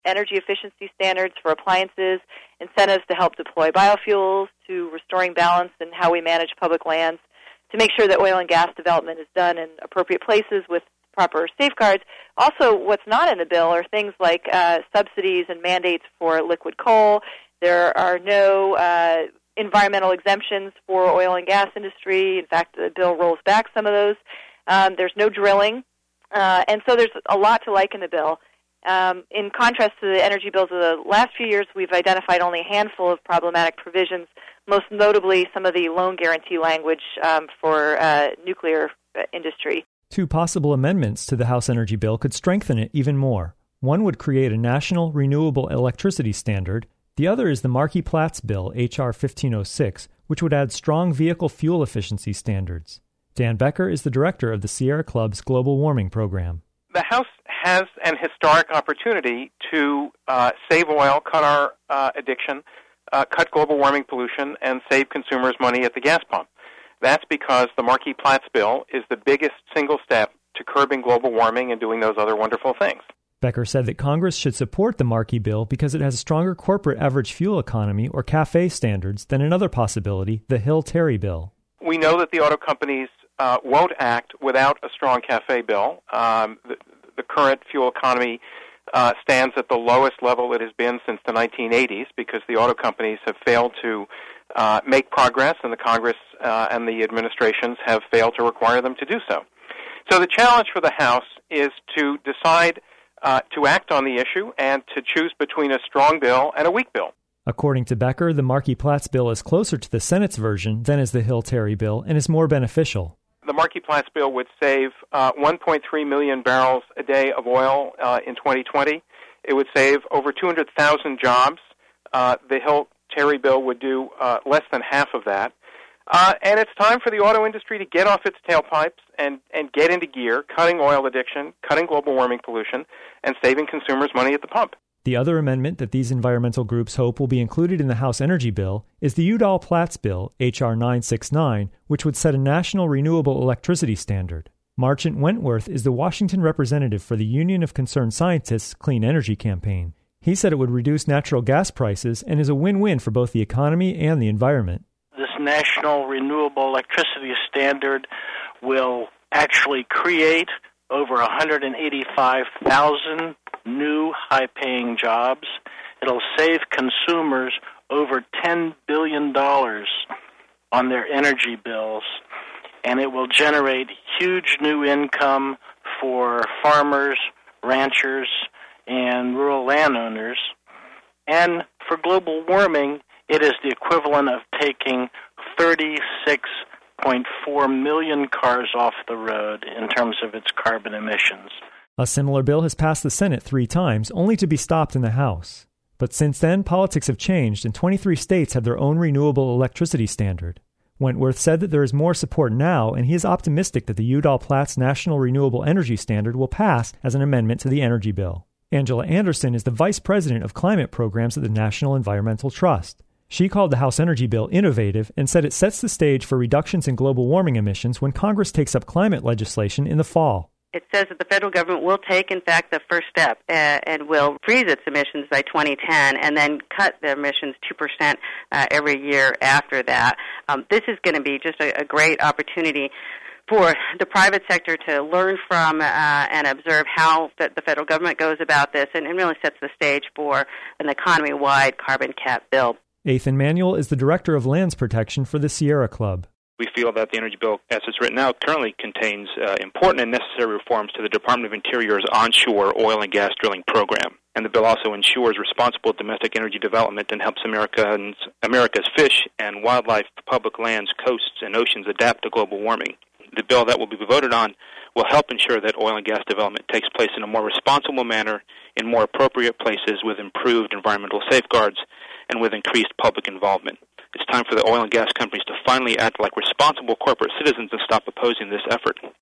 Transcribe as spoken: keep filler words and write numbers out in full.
energy efficiency standards for appliances, incentives to help deploy biofuels, to restoring balance in how we manage public lands, to make sure that oil and gas development is done in appropriate places with proper safeguards. Also, what's not in the bill are things like uh, subsidies and mandates for liquid coal. There are no uh, environmental exemptions for oil and gas industry. In fact, the bill rolls back some of those. Um, there's no drilling. Uh, and so there's a lot to like in the bill. Um, in contrast to the energy bills of the last few years, we've identified only a handful of problematic provisions, most notably some of the loan guarantee language um, for uh, nuclear industry. Two possible amendments to the House energy bill could strengthen it even more. One would create a national renewable electricity standard. The other is the Markey-Platts bill, H R fifteen oh six, which would add strong vehicle fuel efficiency standards. Dan Becker is the director of the Sierra Club's global warming program. The House has an historic opportunity to uh, save oil, cut our uh, addiction, uh, cut global warming pollution, and save consumers money at the gas pump. That's because the Markey-Platts bill is the biggest single step to curbing global warming and doing those other wonderful things. Becker said that Congress should support the Markey bill because it has stronger corporate average fuel economy or CAFE standards than another possibility, the Hill-Terry bill. We know that the auto companies uh, won't act without a strong CAFE bill. Um, the, the current fuel economy uh, stands at the lowest level it has been since the nineteen eighties because the auto companies have failed to uh, make progress, and the Congress uh, and the administrations have failed to require them to do so. So the challenge for the House is to decide uh, to act on the issue and to choose between a strong bill and a weak bill. According to Becker, the Markey-Platts bill is closer to the Senate's version than is the Hill-Terry bill and is more beneficial. The Markey-Platts bill would save uh, one point three million barrels a day of oil uh, in twenty twenty. It would save over two hundred thousand jobs. Uh, the Hill-Terry bill would do uh, less than half of that. Uh, and it's time for the auto industry to get off its tailpipes and, and get into gear, cutting oil addiction, cutting global warming pollution, and saving consumers money at the pump. The other amendment that these environmental groups hope will be included in the House energy bill is the Udall-Platts bill, H R nine sixty-nine, which would set a national renewable electricity standard. Marchant Wentworth is the Washington representative for the Union of Concerned Scientists Clean Energy Campaign. He said it would reduce natural gas prices and is a win-win for both the economy and the environment. This national renewable electricity standard will actually create over one hundred eighty-five thousand new high-paying jobs. It'll save consumers over ten billion dollars on their energy bills, and it will generate huge new income for farmers, ranchers, and rural landowners. And for global warming, it is the equivalent of taking thirty-six point four million cars off the road in terms of its carbon emissions. A similar bill has passed the Senate three times, only to be stopped in the House. But since then, politics have changed, and twenty-three states have their own renewable electricity standard. Wentworth said that there is more support now, and he is optimistic that the Udall-Platts National Renewable Energy Standard will pass as an amendment to the energy bill. Angela Anderson is the Vice President of Climate Programs at the National Environmental Trust. She called the House energy bill innovative and said it sets the stage for reductions in global warming emissions when Congress takes up climate legislation in the fall. It says that the federal government will take, in fact, the first step uh, and will freeze its emissions by twenty ten and then cut the emissions two percent uh, every year after that. Um, this is going to be just a, a great opportunity for the private sector to learn from uh, and observe how the, the federal government goes about this, and, and really sets the stage for an economy-wide carbon cap bill. Ethan Manuel is the Director of Lands Protection for the Sierra Club. We feel that the energy bill, as it's written out, currently contains uh, important and necessary reforms to the Department of Interior's onshore oil and gas drilling program. And the bill also ensures responsible domestic energy development and helps Americans, America's fish and wildlife, public lands, coasts, and oceans adapt to global warming. The bill that will be voted on will help ensure that oil and gas development takes place in a more responsible manner in more appropriate places with improved environmental safeguards and with increased public involvement. It's time for the oil and gas companies to finally act like responsible corporate citizens and stop opposing this effort.